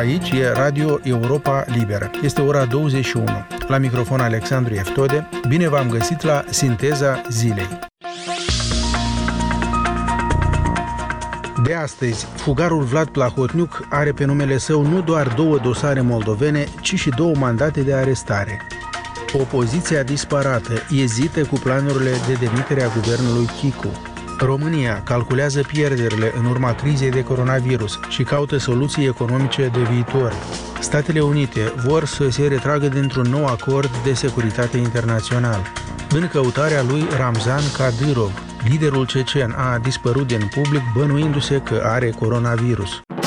Aici e Radio Europa Liberă. Este ora 21. La microfon Alexandru Eftode. Bine v-am găsit la Sinteza Zilei. De astăzi, fugarul Vlad Plahotniuc are pe numele său nu doar 2 dosare moldovene, ci și 2 mandate de arestare. Opoziția disparată ezită cu planurile de demitere a guvernului Chicu. România calculează pierderile în urma crizei de coronavirus și caută soluții economice de viitor. Statele Unite vor să se retragă dintr-un nou acord de securitate internațional. În căutarea lui Ramzan Kadyrov, liderul cecen a dispărut din public bănuindu-se că are coronavirus.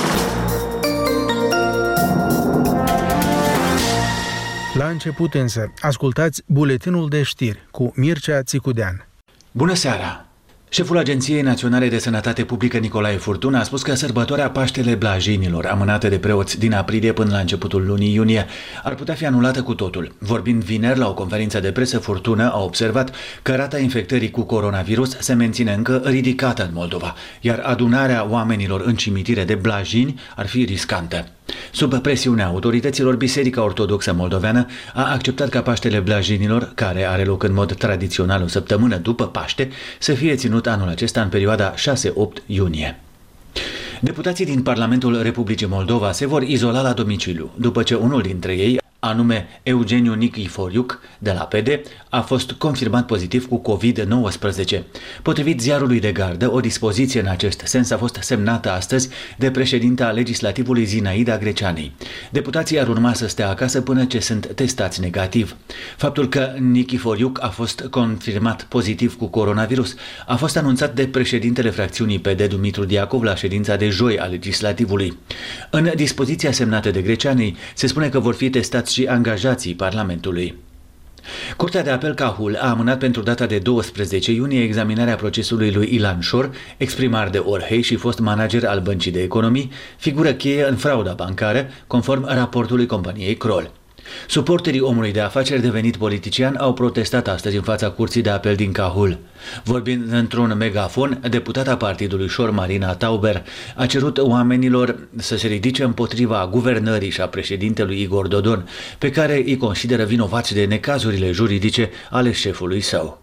La început însă, ascultați buletinul de știri cu Mircea Țicudean. Bună seara! Șeful Agenției Naționale de Sănătate Publică Nicolae Furtun a spus că sărbătoarea Paștele Blajinilor, amânată de preoți din aprilie până la începutul lunii iunie, ar putea fi anulată cu totul. Vorbind vineri la o conferință de presă, Furtună a observat că rata infectării cu coronavirus se menține încă ridicată în Moldova, iar adunarea oamenilor în cimitire de blajini ar fi riscantă. Sub presiunea autorităților, Biserica Ortodoxă Moldoveană a acceptat ca Paștele Blajinilor, care are loc în mod tradițional o săptămână după Paște, să fie ținut anul acesta în perioada 6-8 iunie. Deputații din Parlamentul Republicii Moldova se vor izola la domiciliu, după ce unul dintre ei, anume Eugeniu Nichiforiuc, de la PD, a fost confirmat pozitiv cu COVID-19. Potrivit ziarului de gardă, o dispoziție în acest sens a fost semnată astăzi de președinta legislativului Zinaida Greceanei. Deputații ar urma să stea acasă până ce sunt testați negativ. Faptul că Nichiforiuc a fost confirmat pozitiv cu coronavirus a fost anunțat de președintele fracțiunii PD, Dumitru Diacov, la ședința de joi a legislativului. În dispoziția semnată de Greceanei se spune că vor fi testați și angajații Parlamentului. Curtea de apel Cahul a amânat pentru data de 12 iunie examinarea procesului lui Ilan Șor, exprimar de Orhei și fost manager al Băncii de Economii, figură cheie în frauda bancară, conform raportului companiei Kroll. Suporterii omului de afaceri devenit politician au protestat astăzi în fața Curții de Apel din Cahul. Vorbind într-un megafon, deputata partidului Șor, Marina Tauber, a cerut oamenilor să se ridice împotriva guvernării și a președintelui Igor Dodon, pe care îi consideră vinovați de necazurile juridice ale șefului său.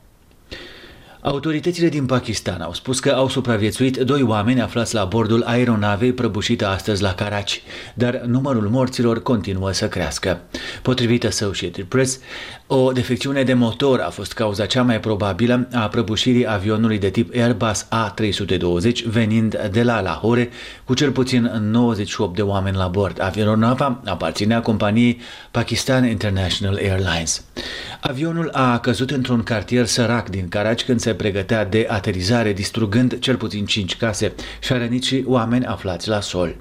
Autoritățile din Pakistan au spus că au supraviețuit 2 oameni aflați la bordul aeronavei prăbușită astăzi la Karachi, dar numărul morților continuă să crească. Potrivit Associated Press, o defecțiune de motor a fost cauza cea mai probabilă a prăbușirii avionului de tip Airbus A320 venind de la Lahore, cu cel puțin 98 de oameni la bord. Aeronava aparținea companiei Pakistan International Airlines. Avionul a căzut într-un cartier sărac din Karachi când se pregătea de aterizare, distrugând cel puțin 5 case și a rănit și oameni aflați la sol.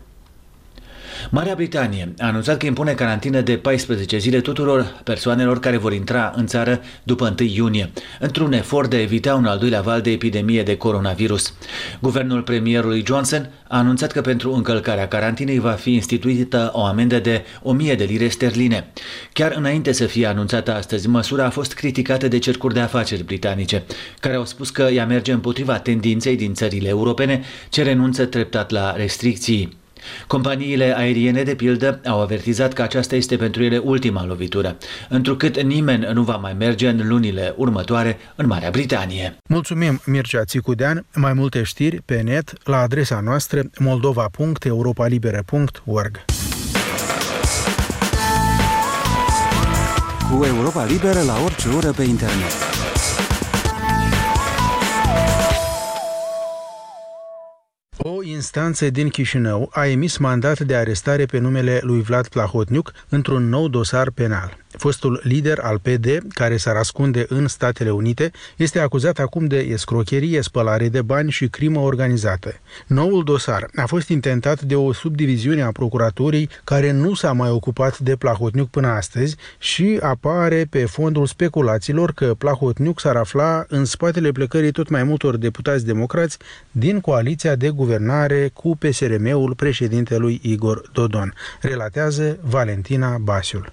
Marea Britanie a anunțat că impune carantină de 14 zile tuturor persoanelor care vor intra în țară după 1 iunie, într-un efort de a evita un al doilea val de epidemie de coronavirus. Guvernul premierului Johnson a anunțat că pentru încălcarea carantinei va fi instituită o amendă de 1000 de lire sterline. Chiar înainte să fie anunțată astăzi, măsura a fost criticată de cercuri de afaceri britanice, care au spus că ea merge împotriva tendinței din țările europene ce renunță treptat la restricții. Companiile aeriene, de pildă, au avertizat că aceasta este pentru ele ultima lovitură, întrucât nimeni nu va mai merge în lunile următoare în Marea Britanie. Mulțumim, Mircea Țicudean. Mai multe știri pe net la adresa noastră moldova.europalibera.org. Cu Europa Liberă la orice oră pe internet. O instanță din Chișinău a emis mandat de arestare pe numele lui Vlad Plahotniuc într-un nou dosar penal. Fostul lider al PD, care s-ar ascunde în Statele Unite, este acuzat acum de escrocherie, spălare de bani și crimă organizată. Noul dosar a fost intentat de o subdiviziune a procuraturii care nu s-a mai ocupat de Plahotniuc până astăzi și apare pe fondul speculațiilor că Plahotniuc s-ar afla în spatele plecării tot mai multor deputați democrați din coaliția de guvernare cu PSRM-ul președintelui Igor Dodon, relatează Valentina Basiul.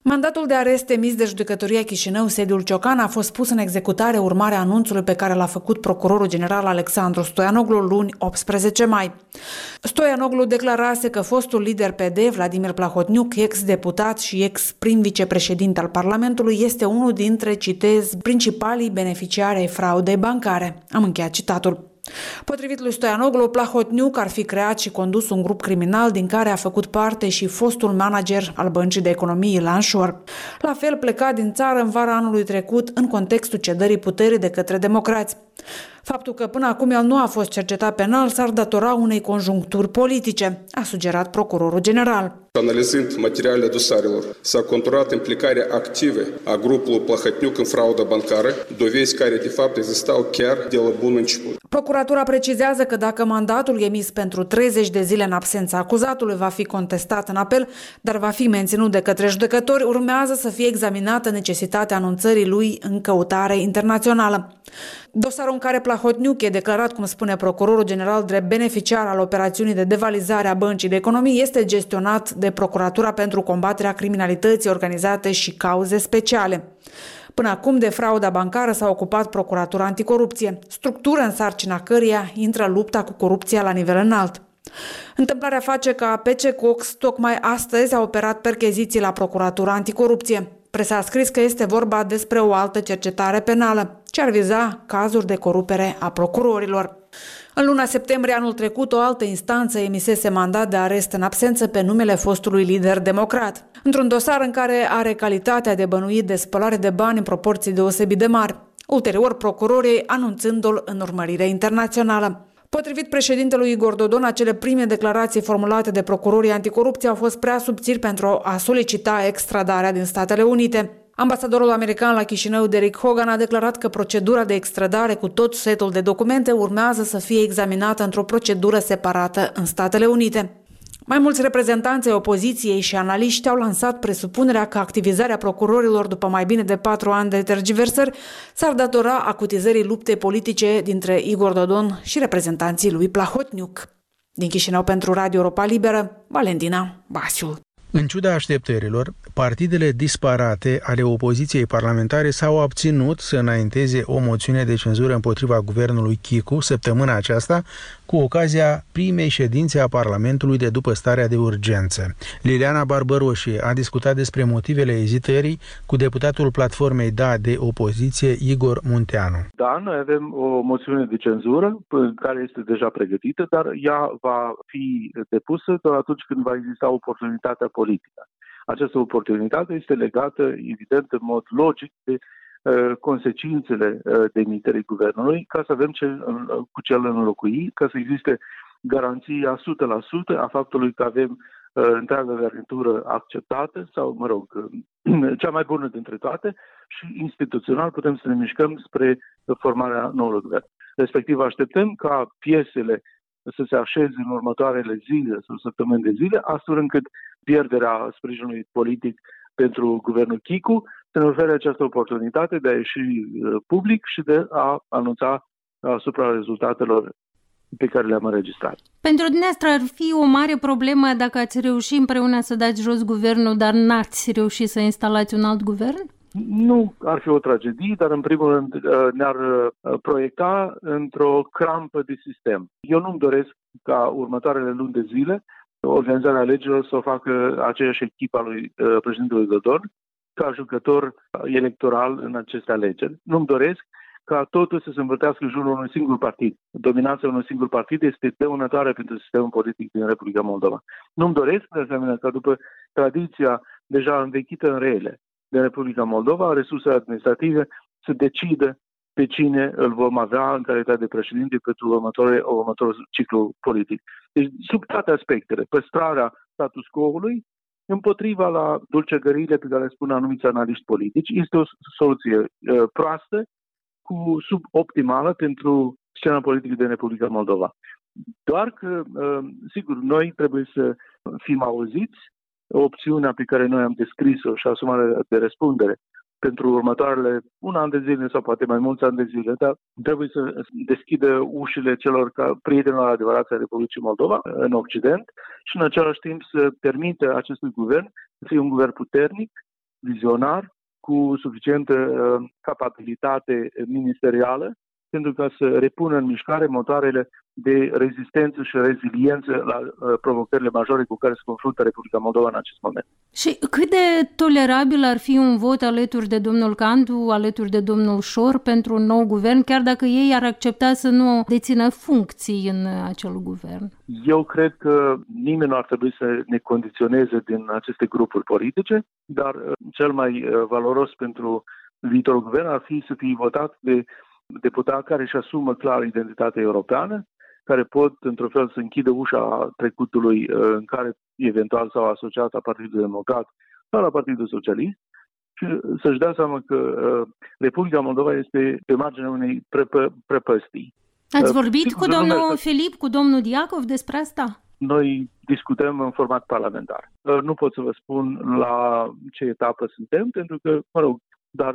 Mandatul de arest emis de Judecătoria Chișinău, sediul Ciocan, a fost pus în executare urmare a anunțului pe care l-a făcut procurorul general Alexandru Stoianoglu luni 18 mai. Stoianoglu declarase că fostul lider PD, Vladimir Plahotniuc, ex-deputat și ex-prim vicepreședinte al Parlamentului, este unul dintre, citez, principalii beneficiari ai fraudei bancare. Am încheiat citatul. Potrivit lui Stoianoglu, Plahotniuc ar fi creat și condus un grup criminal din care a făcut parte și fostul manager al Băncii de Economie Ilan Șor. La fel, pleca din țară în vara anului trecut în contextul cedării puterii de către democrați. Faptul că până acum el nu a fost cercetat penal s-ar datora unei conjuncturi politice, a sugerat procurorul general. Analizând materialele dosarelor, s-a conturat implicarea activă a grupului Plahotniuc în fraudă bancară, dovezi care de fapt existau chiar de la bun început. Procuratura precizează că dacă mandatul emis pentru 30 de zile în absența acuzatului va fi contestat în apel, dar va fi menținut de către judecători, urmează să fie examinată necesitatea anunțării lui în căutare internațională. Dosarul în care Plahotniuc e declarat, cum spune procurorul general, drept beneficiar al operațiunii de devalizare a Băncii de Economie este gestionat de Procuratura pentru combaterea criminalității organizate și cauze speciale. Până acum, de frauda bancară s-a ocupat Procuratura Anticorupție, structură în sarcina căreia intră lupta cu corupția la nivel înalt. Întâmplarea face ca PC Cox tocmai astăzi a operat percheziții la Procuratura Anticorupție. Presa a scris că este vorba despre o altă cercetare penală, ce ar viza cazuri de corupere a procurorilor. În luna septembrie anul trecut, o altă instanță emisese mandat de arest în absență pe numele fostului lider democrat, într-un dosar în care are calitatea de bănuit de spălare de bani în proporții deosebit de mari, ulterior procurorii anunțându-l în urmărire internațională. Potrivit președintelui Igor Dodon, acele prime declarații formulate de procurorii anticorupție au fost prea subțiri pentru a solicita extradarea din Statele Unite. Ambasadorul american la Chișinău, Derek Hogan, a declarat că procedura de extradare cu tot setul de documente urmează să fie examinată într-o procedură separată în Statele Unite. Mai mulți reprezentanți ai opoziției și analiști au lansat presupunerea că activizarea procurorilor după mai bine de 4 ani de tergiversări s-ar datora acutizării luptei politice dintre Igor Dodon și reprezentanții lui Plahotniuc. Din Chișinău pentru Radio Europa Liberă, Valentina Basiul. În ciuda așteptărilor, partidele disparate ale opoziției parlamentare s-au abținut să înainteze o moțiune de cenzură împotriva guvernului Chicu săptămâna aceasta, cu ocazia primei ședințe a Parlamentului de după starea de urgență. Liliana Barbăroșie a discutat despre motivele ezitării cu deputatul Platformei Da de opoziție, Igor Munteanu. Da, noi avem o moțiune de cenzură care este deja pregătită, dar ea va fi depusă doar atunci când va exista oportunitatea politică. Această oportunitate este legată, evident, în mod logic de consecințele demiterii guvernului, ca să avem cu ce îl înlocui, ca să existe garanția 100% a faptului că avem întreaga garnitură acceptată sau, mă rog, cea mai bună dintre toate și instituțional putem să ne mișcăm spre formarea noului guvern. Respectiv așteptăm ca piesele să se așeze în următoarele zile sau săptămâni de zile, astfel încât pierderea sprijinului politic pentru guvernul Chicu să ne ofere această oportunitate de a ieși public și de a anunța asupra rezultatelor pe care le-am înregistrat. Pentru dumneavoastră ar fi o mare problemă dacă ați reușit împreună să dați jos guvernul, dar n-ați reușit să instalați un alt guvern? Nu ar fi o tragedie, dar în primul rând ne-ar proiecta într-o crampă de sistem. Eu nu-mi doresc ca următoarele luni de zile organizarea alegerilor să o facă aceeași echipă a lui președintelui Dodon ca jucător electoral în aceste alegeri. Nu-mi doresc ca totul să se învârtească în jurul unui singur partid. Dominația unui singur partid este dăunătoare pentru sistemul politic din Republica Moldova. Nu-mi doresc, de asemenea, ca după tradiția deja învechită în rele de Republica Moldova, resursele administrative să decidă pe cine îl vom avea în calitate de președinte pentru următorul ciclu politic. Deci, sub toate aspectele, păstrarea status quo-ului, împotriva la dulcegăriile pe care le spun anumiți analiști politici, este o soluție proastă, suboptimală pentru scena politică din Republica Moldova. Doar că, sigur, noi trebuie să fim auziți, opțiunea pe care noi am descris-o și asumarea de răspundere pentru următoarele un an de zile sau poate mai mulți ani de zile, dar trebuie să deschidă ușile celor prietenilor adevărați ai Republicii Moldova în Occident și în același timp să permită acestui guvern să fie un guvern puternic, vizionar, cu suficientă capabilitate ministerială, pentru ca să repună în mișcare motoarele de rezistență și reziliență la provocările majore cu care se confruntă Republica Moldova în acest moment. Și cât de tolerabil ar fi un vot alături de domnul Candu, alături de domnul Șor pentru un nou guvern, chiar dacă ei ar accepta să nu dețină funcții în acel guvern? Eu cred că nimeni nu ar trebui să ne condiționeze din aceste grupuri politice, dar cel mai valoros pentru viitorul guvern ar fi să fie votat de deputați care își asumă clar identitatea europeană, care pot, într-un fel, să închidă ușa trecutului în care eventual s-au asociat la Partidul Democrat sau la Partidul Socialist și să-și dea seama că Republica Moldova este pe marginea unei prăpăstii. Ați vorbit cu domnul Filip, cu domnul Diacov despre asta? Noi discutăm în format parlamentar. Nu pot să vă spun la ce etapă suntem, pentru că, dar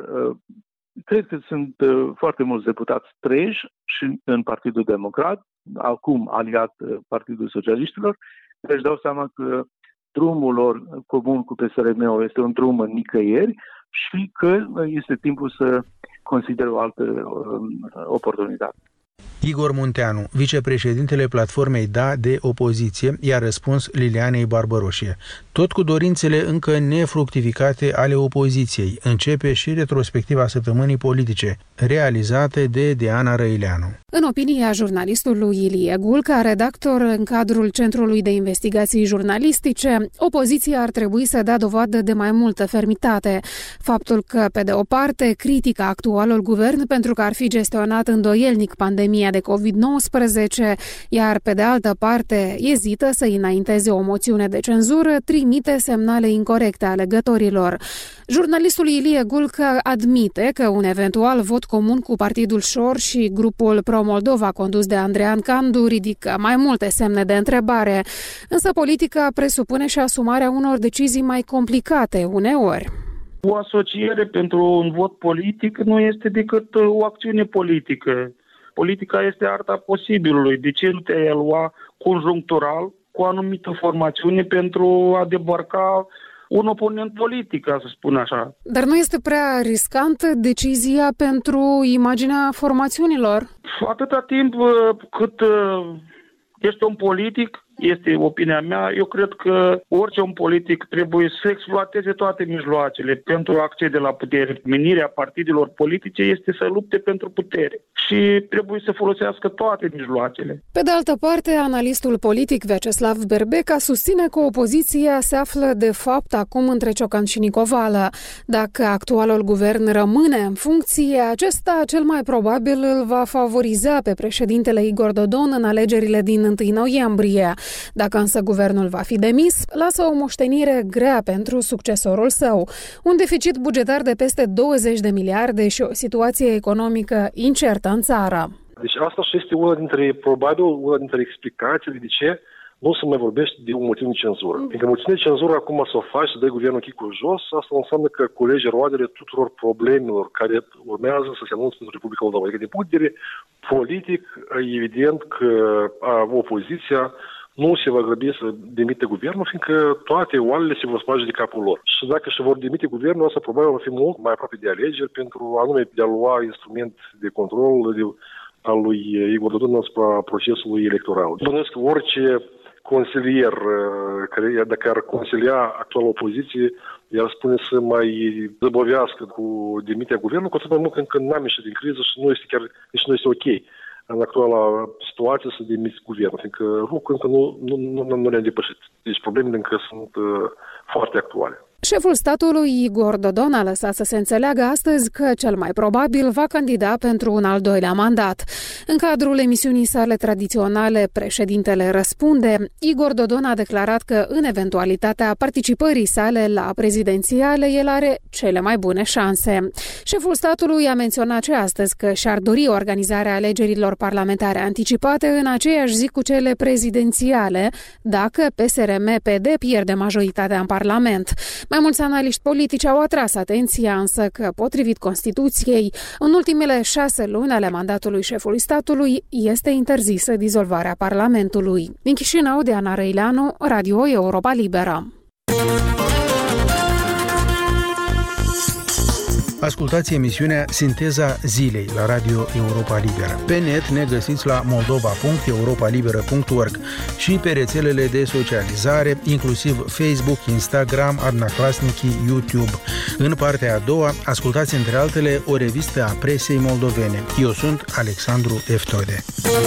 cred că sunt foarte mulți deputați treji și în Partidul Democrat, acum aliat Partidul Socialiștilor, care își dau seama că drumul lor comun cu PSRM-ul este un drum în nicăieri și că este timpul să considere o altă oportunitate. Igor Munteanu, vicepreședintele platformei Da de opoziție, i-a răspuns Lilianei Barbaroșie. Tot cu dorințele încă nefructificate ale opoziției, începe și retrospectiva săptămânii politice, realizate de Diana Răileanu. În opinia jurnalistului Ilie Gulca, redactor în cadrul Centrului de Investigații Jurnalistice, opoziția ar trebui să dea dovadă de mai multă fermitate. Faptul că, pe de o parte, critică actualul guvern pentru că ar fi gestionat îndoielnic pandemia de COVID-19, iar pe de altă parte ezită să înainteze o moțiune de cenzură, trimite semnale incorecte alegătorilor. Jurnalistul Ilie Gulca admite că un eventual vot comun cu Partidul Șor și grupul Pro-Moldova condus de Andrean Candu ridică mai multe semne de întrebare, însă politica presupune și asumarea unor decizii mai complicate uneori. O asociere pentru un vot politic nu este decât o acțiune politică. Politica este arta posibilului. De ce nu te-ai lua conjunctural cu o anumită formațiune pentru a debarca un oponent politic, ca să spun așa? Dar nu este prea riscantă decizia pentru imaginea formațiunilor? Atâta timp cât ești un politic, este opinia mea, eu cred că orice om politic trebuie să exploateze toate mijloacele pentru a accede la putere. Menirea partidelor politice este să lupte pentru putere și trebuie să folosească toate mijloacele. Pe de altă parte, analistul politic Vyacheslav Berbeca susține că opoziția se află de fapt acum între Ciocan și Nicovală. Dacă actualul guvern rămâne în funcție, acesta cel mai probabil îl va favoriza pe președintele Igor Dodon în alegerile din 1 noiembrie. Dacă însă guvernul va fi demis, lasă o moștenire grea pentru succesorul său, un deficit bugetar de peste 20 de miliarde și o situație economică incertă în țară. Deci asta și este una dintre explicațiile de ce nu se mai vorbește de o moțiune de cenzură. Pentru că moțiune de cenzură acum să o faci, să dai guvernul chicul jos, asta înseamnă că culegi roadele tuturor problemelor care urmează să se anunțe pentru Republica Moldova. Adică din punct de vedere politic, evident că opoziția nu se va grăbi să demite guvernul, fiindcă toate oalele se vor sparge de capul lor. Și dacă se vor demite guvernul, asta probabil va fi mult mai aproape de alegeri pentru anume de a lua instrument de control al lui Igor Dodon asupra procesului electoral. Bănuiesc că orice consilier care, dacă ar consilia actuala opoziție, i-ar spune să mai zăbovească cu demiterea guvernului, cu atât mai mult încă n-am ieșit din criză și nu este ok în actuala situație să demiți guvernul, fiindcă lucrul încă nu le-a depășit. Deci problemele încă sunt foarte actuale. Șeful statului Igor Dodon a lăsat să se înțeleagă astăzi că cel mai probabil va candida pentru un al doilea mandat. În cadrul emisiunii sale tradiționale Președintele răspunde, Igor Dodon a declarat că în eventualitatea participării sale la prezidențiale, el are cele mai bune șanse. Șeful statului a menționat și astăzi că și-ar dori organizarea alegerilor parlamentare anticipate în aceeași zi cu cele prezidențiale, dacă PSRM-PD pierde majoritatea în Parlament. Mai mulți analiști politici au atras atenția însă că, potrivit Constituției, în ultimele 6 luni ale mandatului șefului statului este interzisă dizolvarea Parlamentului. Din Chișinău, Diana Răileanu, Radio Europa Liberă. Ascultați emisiunea Sinteza Zilei la Radio Europa Liberă. Pe net ne găsiți la moldova.europalibera.org și pe rețelele de socializare, inclusiv Facebook, Instagram, Adnaclasnici, YouTube. În partea a doua, ascultați între altele o revistă a presei moldovene. Eu sunt Alexandru Eftode.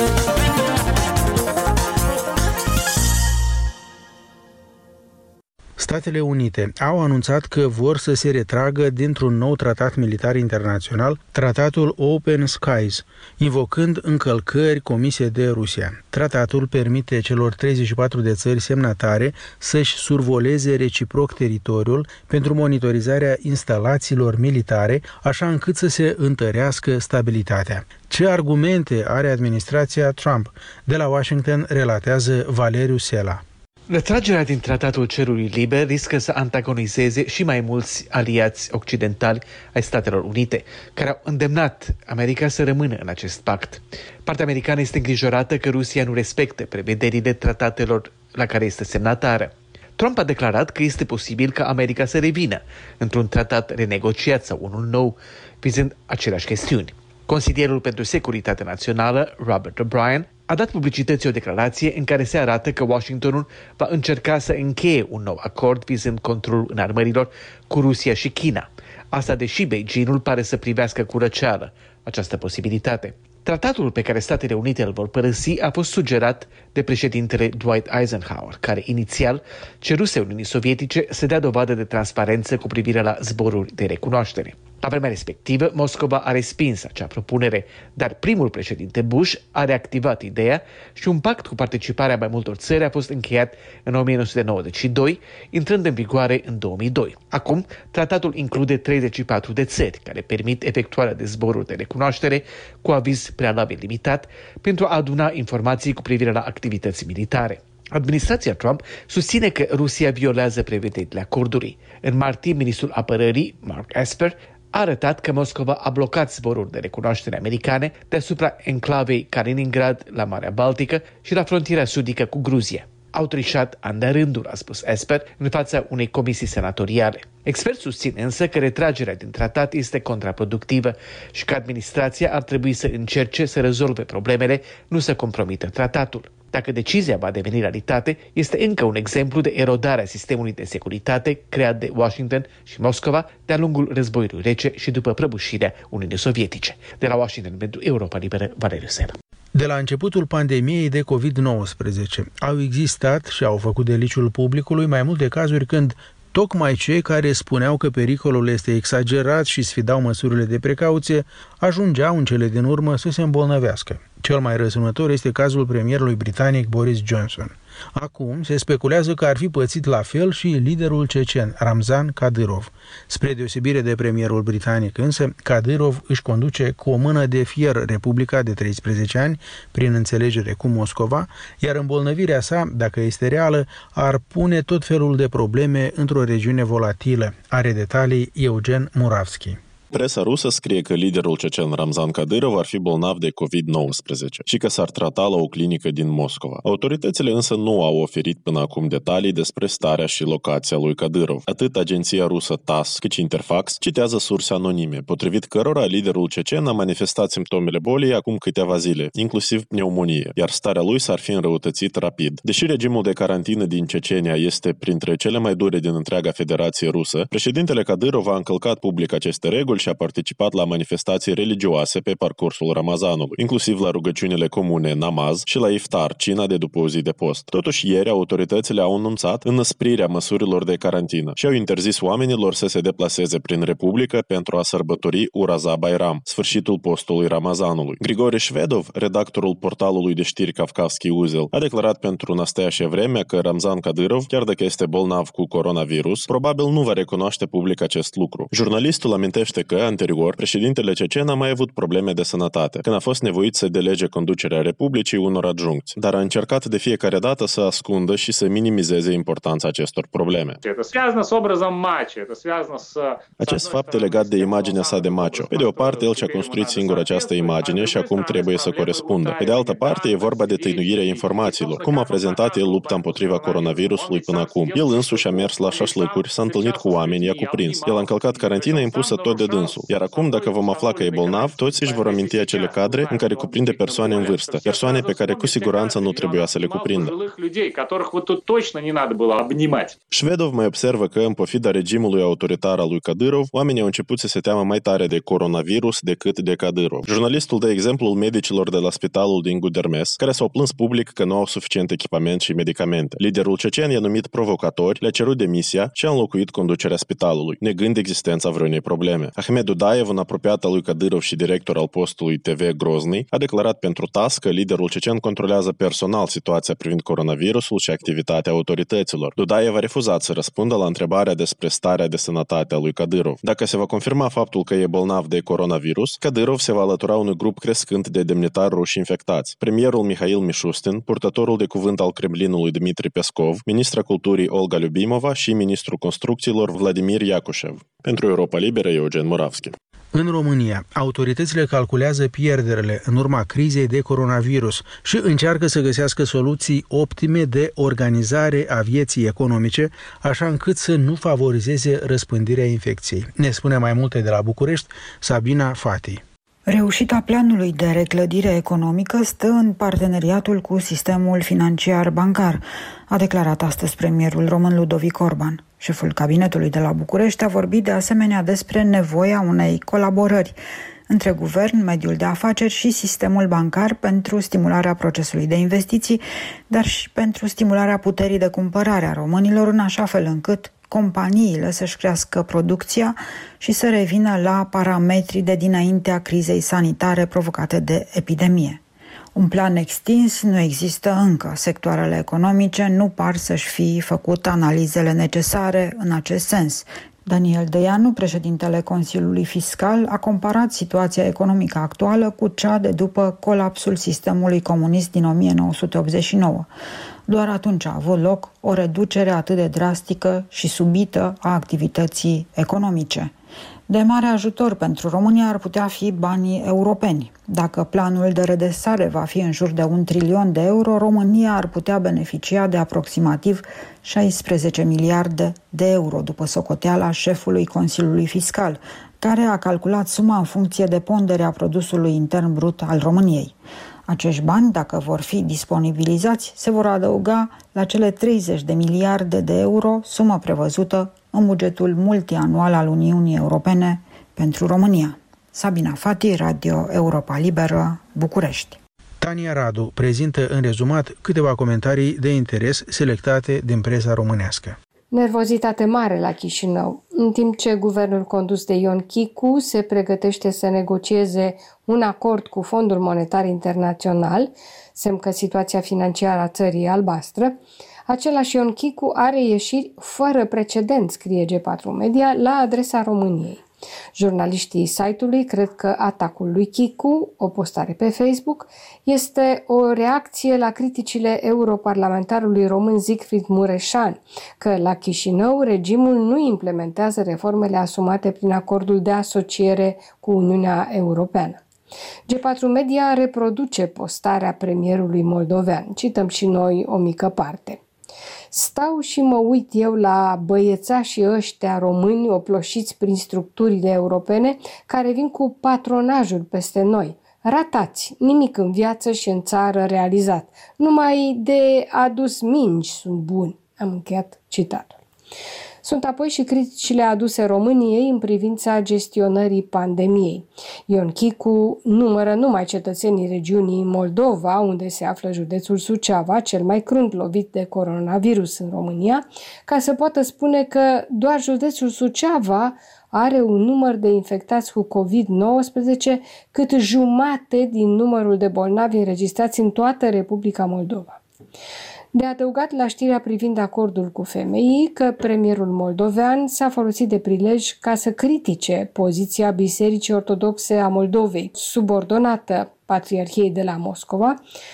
Statele Unite au anunțat că vor să se retragă dintr-un nou tratat militar internațional, tratatul Open Skies, invocând încălcări comise de Rusia. Tratatul permite celor 34 de țări semnatare să-și survoleze reciproc teritoriul pentru monitorizarea instalațiilor militare, așa încât să se întărească stabilitatea. Ce argumente are administrația Trump? De la Washington relatează Valeriu Sela. Retragerea din Tratatul Cerului Liber riscă să antagonizeze și mai mulți aliați occidentali ai Statelor Unite, care au îndemnat America să rămână în acest pact. Partea americană este îngrijorată că Rusia nu respectă prevederile tratatelor la care este semnatară. Trump a declarat că este posibil ca America să revină într-un tratat renegociat sau unul nou, vizând aceleași chestiuni. Consilierul pentru Securitate Națională, Robert O'Brien, a dat publicității o declarație în care se arată că Washingtonul va încerca să încheie un nou acord vizând controlul înarmărilor cu Rusia și China. Asta deși Beijingul pare să privească cu răceală această posibilitate. Tratatul pe care Statele Unite îl vor părăsi a fost sugerat de președintele Dwight Eisenhower, care inițial ceruse Uniunii Sovietice să dea dovadă de transparență cu privire la zboruri de recunoaștere. La vremea respectivă, Moscova a respins acea propunere, dar primul președinte Bush a reactivat ideea și un pact cu participarea mai multor țări a fost încheiat în 1992, intrând în vigoare în 2002. Acum, tratatul include 34 de țări care permit efectuarea de zboruri de recunoaștere cu aviz prealabil limitat pentru a aduna informații cu privire la activități militare. Administrația Trump susține că Rusia violează prevederile acordului. În martie, ministrul apărării, Mark Esper, a arătat că Moscova a blocat zboruri de recunoaștere americane deasupra enclavei Kaliningrad la Marea Baltică și la frontiera sudică cu Gruzia. Au trișat an de rândul, a spus Esper, în fața unei comisii senatoriale. Experți susțin însă că retragerea din tratat este contraproductivă și că administrația ar trebui să încerce să rezolve problemele, nu să compromită tratatul. Dacă decizia va deveni realitate, este încă un exemplu de erodare a sistemului de securitate creat de Washington și Moscova de-a lungul războiului rece și după prăbușirea Uniunii Sovietice. De la Washington pentru Europa Liberă, Valeriu Sela. De la începutul pandemiei de COVID-19 au existat și au făcut deliciul publicului mai multe cazuri când tocmai cei care spuneau că pericolul este exagerat și sfidau măsurile de precauție ajungeau în cele din urmă să se îmbolnăvească. Cel mai răsunător este cazul premierului britanic Boris Johnson. Acum se speculează că ar fi pățit la fel și liderul cecen, Ramzan Kadyrov. Spre deosebire de premierul britanic însă, Kadyrov își conduce cu o mână de fier Republica de 13 ani, prin înțelegere cu Moscova, iar îmbolnăvirea sa, dacă este reală, ar pune tot felul de probleme într-o regiune volatilă. Are detalii Eugen Muravski. Presa rusă scrie că liderul cecen Ramzan Kadyrov ar fi bolnav de COVID-19 și că s-ar trata la o clinică din Moscova. Autoritățile însă nu au oferit până acum detalii despre starea și locația lui Kadyrov. Atât agenția rusă TASS cât și Interfax citează surse anonime, potrivit cărora liderul cecen a manifestat simptomele bolii acum câteva zile, inclusiv pneumonie, iar starea lui s-ar fi înrăutățit rapid. Deși regimul de carantină din Cecenia este printre cele mai dure din întreaga Federație Rusă, președintele Kadyrov a încălcat public aceste reguli și a participat la manifestații religioase pe parcursul Ramazanului, inclusiv la rugăciunile comune namaz și la iftar, cina de după o zi de post. Totuși, ieri autoritățile au anunțat înăsprirea măsurilor de carantină și au interzis oamenilor să se deplaseze prin Republică pentru a sărbători Uraza Bayram, sfârșitul postului Ramazanului. Grigori Shvedov, redactorul portalului de știri Kavkazski Uzel, a declarat pentru Nastaia Vremea că Ramzan Kadyrov, chiar dacă este bolnav cu coronavirus, probabil nu va recunoaște public acest lucru. Jurnalistul amintește că, anterior, președintele cecen a mai avut probleme de sănătate, când a fost nevoit să delege conducerea Republicii unor adjuncți, dar a încercat de fiecare dată să ascundă și să minimizeze importanța acestor probleme. Acest fapt e legat de imaginea sa de macho. Pe de o parte, el și-a construit singur această imagine și acum trebuie să corespundă. Pe de altă parte, e vorba de tăinuirea informațiilor. Cum a prezentat el lupta împotriva coronavirusului până acum? El însuși a mers la șașlăcuri, s-a întâlnit cu oameni, i-a cuprins. El a încălcat carantina impusă tot de dânsul. Iar acum, dacă vom afla că e bolnav, toți își vor aminti acele cadre în care cuprinde persoane în vârstă, persoane pe care cu siguranță nu trebuia să le cuprindă. Shvedov mai observă că, în pofida regimului autoritar al lui Kadyrov, oamenii au început să se teamă mai tare de coronavirus decât de Kadyrov. Jurnalistul dă exemplul medicilor de la spitalul din Gudermes, care s-au plâns public că nu au suficient echipament și medicamente. Liderul cecen i-a numit provocatori, le-a cerut demisia și a înlocuit conducerea spitalului, negând existența vreunei probleme. Ahmed Dudaev, un apropiat al lui Kadyrov și director al postului TV Grozny, a declarat pentru TASS că liderul cecen controlează personal situația privind coronavirusul și activitatea autorităților. Dudaev a refuzat să răspundă la întrebarea despre starea de sănătate a lui Kadyrov. Dacă se va confirma faptul că e bolnav de coronavirus, Kadyrov se va alătura unui grup crescând de demnitari ruși infectați. Premierul Mihail Mishustin, purtătorul de cuvânt al Kremlinului Dmitri Peskov, ministra culturii Olga Lyubimova și ministrul construcțiilor Vladimir Yakushev. Pentru Europa Liberă, Eugen Moravski. În România, autoritățile calculează pierderile în urma crizei de coronavirus și încearcă să găsească soluții optime de organizare a vieții economice, așa încât să nu favorizeze răspândirea infecției. Ne spune mai multe de la București Sabina Fati. Reușita planului de reclădire economică stă în parteneriatul cu sistemul financiar bancar, a declarat astăzi premierul român Ludovic Orban. Șeful cabinetului de la București a vorbit de asemenea despre nevoia unei colaborări între guvern, mediul de afaceri și sistemul bancar pentru stimularea procesului de investiții, dar și pentru stimularea puterii de cumpărare a românilor, în așa fel încât companiile să-și crească producția și să revină la parametrii de dinaintea crizei sanitare provocate de epidemie. Un plan extins nu există încă. Sectoarele economice nu par să-și fi făcut analizele necesare în acest sens. Daniel Deianu, președintele Consiliului Fiscal, a comparat situația economică actuală cu cea de după colapsul sistemului comunist din 1989. Doar atunci a avut loc o reducere atât de drastică și subită a activității economice. De mare ajutor pentru România ar putea fi banii europeni. Dacă planul de redresare va fi în jur de 1 trilion de euro, România ar putea beneficia de aproximativ 16 miliarde de euro, după socoteala șefului Consiliului Fiscal, care a calculat suma în funcție de ponderea produsului intern brut al României. Acești bani, dacă vor fi disponibilizați, se vor adăuga la cele 30 de miliarde de euro, sumă prevăzută în bugetul multianual al Uniunii Europene pentru România. Sabina Fati, Radio Europa Liberă, București. Tania Radu prezintă în rezumat câteva comentarii de interes selectate din presa românească. Nervozitate mare la Chișinău, în timp ce guvernul condus de Ion Chicu se pregătește să negocieze un acord cu Fondul Monetar Internațional, semn că situația financiară a țării e albastră, același Ion Chicu are ieșiri fără precedent, scrie G4 Media, la adresa României. Jurnaliștii site-ului cred că atacul lui Chicu, o postare pe Facebook, este o reacție la criticile europarlamentarului român Siegfried Mureșan, că la Chișinău regimul nu implementează reformele asumate prin acordul de asociere cu Uniunea Europeană. G4 Media reproduce postarea premierului moldovean. Cităm și noi o mică parte. Stau și mă uit eu la băiețașii ăștia români oploșiți prin structurile europene care vin cu patronajul peste noi. Ratați, nimic în viață și în țară realizat. Numai de adus mingi sunt buni. Am încheiat citatul. Sunt apoi și criticile aduse României în privința gestionării pandemiei. Ion Chicu numără numai cetățenii regiunii Moldova, unde se află județul Suceava, cel mai crunt lovit de coronavirus în România, ca să poată spune că doar județul Suceava are un număr de infectați cu COVID-19 cât jumate din numărul de bolnavi înregistrați în toată Republica Moldova. De adăugat la știrea privind acordul cu FMI că premierul moldovean s-a folosit de prilej ca să critique poziția Bisericii Ortodoxe a Moldovei, subordonată Patriarhiei de la Moscova,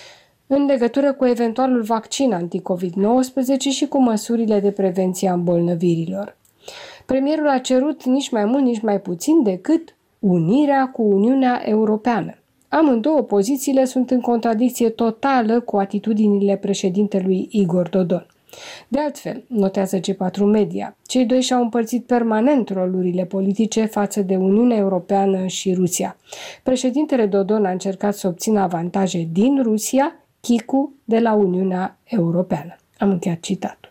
în legătură cu eventualul vaccin anti-COVID-19 și cu măsurile de prevenție a îmbolnăvirilor. Premierul a cerut nici mai mult, nici mai puțin decât unirea cu Uniunea Europeană. Amândouă pozițiile sunt în contradicție totală cu atitudinile președintelui Igor Dodon. De altfel, notează G4 Media, cei doi și-au împărțit permanent rolurile politice față de Uniunea Europeană și Rusia. Președintele Dodon a încercat să obțină avantaje din Rusia, Chicu de la Uniunea Europeană. Am încheiat citatul.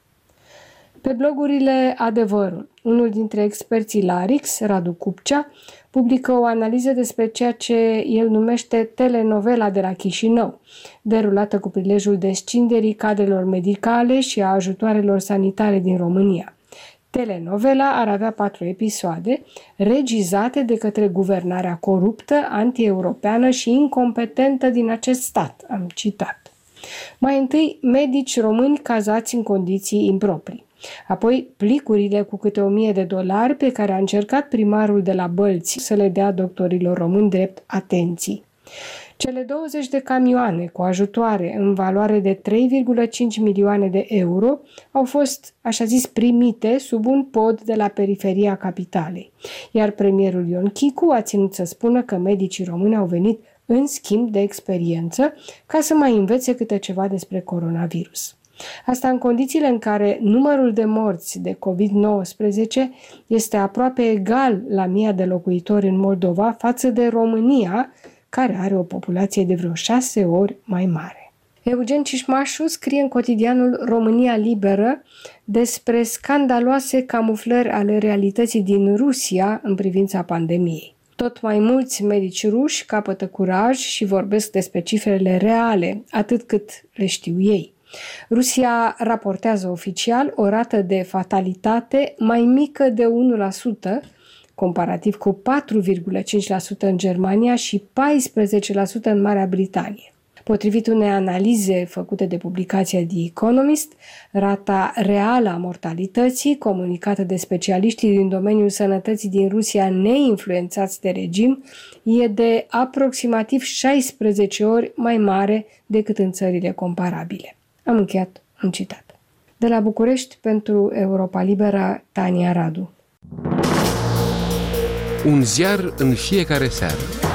Pe blogurile Adevărul, unul dintre experții la RIX, Radu Cupcea, publică o analiză despre ceea ce el numește telenovela de la Chișinău, derulată cu prilejul descinderii cadrelor medicale și a ajutoarelor sanitare din România. Telenovela ar avea 4 episoade, regizate de către guvernarea coruptă, anti-europeană și incompetentă din acest stat, am citat. Mai întâi, medici români cazați în condiții improprii. Apoi, plicurile cu câte $1.000 pe care a încercat primarul de la Bălți să le dea doctorilor români drept atenții. Cele 20 de camioane cu ajutoare în valoare de 3,5 milioane de euro au fost, așa zis, primite sub un pod de la periferia capitalei. Iar premierul Ion Chicu a ținut să spună că medicii români au venit în schimb de experiență ca să mai învețe câte ceva despre coronavirus. Asta în condițiile în care numărul de morți de COVID-19 este aproape egal la 1000 de locuitori în Moldova față de România, care are o populație de vreo 6 ori mai mare. Eugen Cișmașu scrie în cotidianul România Liberă despre scandaloase camuflări ale realității din Rusia în privința pandemiei. Tot mai mulți medici ruși capătă curaj și vorbesc despre cifrele reale, atât cât le știu ei. Rusia raportează oficial o rată de fatalitate mai mică de 1%, comparativ cu 4,5% în Germania și 14% în Marea Britanie. Potrivit unei analize făcute de publicația The Economist, rata reală a mortalității, comunicată de specialiștii din domeniul sănătății din Rusia neinfluențați de regim, e de aproximativ 16 ori mai mare decât în țările comparabile. Am încheiat un citat. De la București, pentru Europa Liberă, Tania Radu. Un ziar în fiecare seară.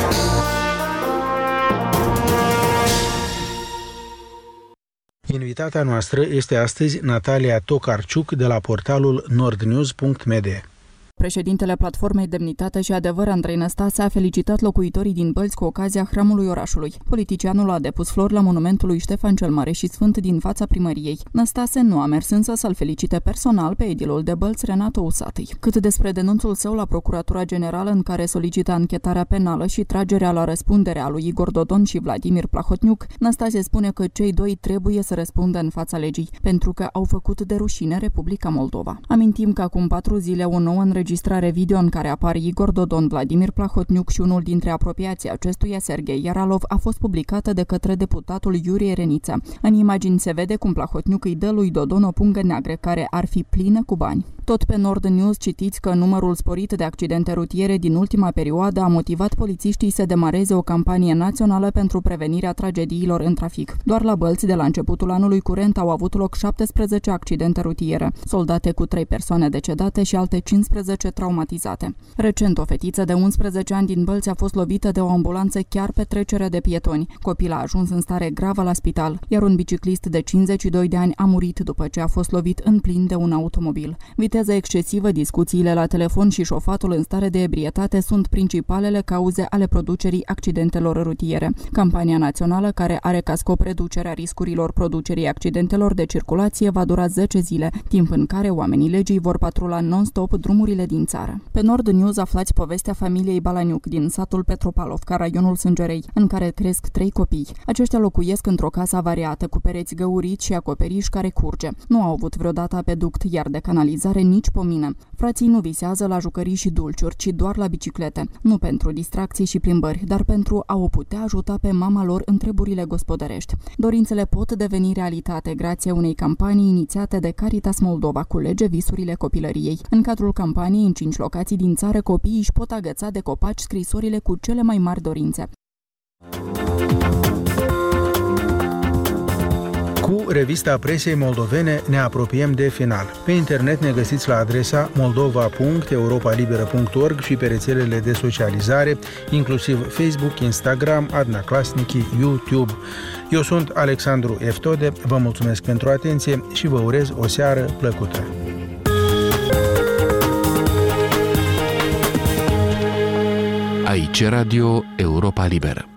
Invitata noastră este astăzi Natalia Tokarciuc de la portalul nordnews.md. Președintele Platformei Demnitate și Adevăr, Andrei Năstase, a felicitat locuitorii din Bălți cu ocazia hramului orașului. Politicianul a depus flori la monumentul lui Ștefan cel Mare și Sfânt din fața primăriei. Năstase nu a mers însă să-l felicite personal pe edilul de Bălți, Renato Usatăi. Cât despre denunțul său la Procuratura Generală în care solicită anchetarea penală și tragerea la răspundere a lui Igor Dodon și Vladimir Plahotniuc, Năstase spune că cei doi trebuie să răspundă în fața legii, pentru că au făcut de rușine Republica Moldova. Amintim că acum 4 zile o nouă înregistrare video în care apar Igor Dodon, Vladimir Plahotniuc și unul dintre apropiații acestuia, Serghei Iaralov, a fost publicată de către deputatul Iurie Reniță. În imagini se vede cum Plahotniuc îi dă lui Dodon o pungă neagră care ar fi plină cu bani. Tot pe Nord News citiți că numărul sporit de accidente rutiere din ultima perioadă a motivat polițiștii să demareze o campanie națională pentru prevenirea tragediilor în trafic. Doar la Bălți, de la începutul anului curent, au avut loc 17 accidente rutiere, soldate cu 3 persoane decedate și alte 15 traumatizate. Recent, o fetiță de 11 ani din Bălți a fost lovită de o ambulanță chiar pe trecerea de pietoni. Copila a ajuns în stare gravă la spital, iar un biciclist de 52 de ani a murit după ce a fost lovit în plin de un automobil. Viteza excesivă, discuțiile la telefon și șofatul în stare de ebrietate sunt principalele cauze ale producerii accidentelor rutiere. Campania națională, care are ca scop reducerea riscurilor producerii accidentelor de circulație, va dura 10 zile, timp în care oamenii legii vor patrula non-stop drumurile din țară. Pe Nord News aflați povestea familiei Balaniuc din satul Petropalovca, raionul Sângerei, în care cresc 3 copii. Aceștia locuiesc într-o casă avariată, cu pereți găuriți și acoperiș care curge. Nu au avut vreodată apeduct, iar de canalizare nici pomină. Frații nu visează la jucării și dulciuri, ci doar la biciclete. Nu pentru distracții și plimbări, dar pentru a o putea ajuta pe mama lor în treburile gospodărești. Dorințele pot deveni realitate grație unei campanii inițiate de Caritas Moldova, culege visurile copilăriei. În cadrul campaniei, în 5 locații din țară, copiii își pot agăța de copaci scrisorile cu cele mai mari dorințe. Cu revista presei moldovene ne apropiem de final. Pe internet ne găsiți la adresa moldova.europalibera.org și pe rețelele de socializare, inclusiv Facebook, Instagram, Adna Klasnici, YouTube. Eu sunt Alexandru Eftode, vă mulțumesc pentru atenție și vă urez o seară plăcută. Aici Radio Europa Liberă.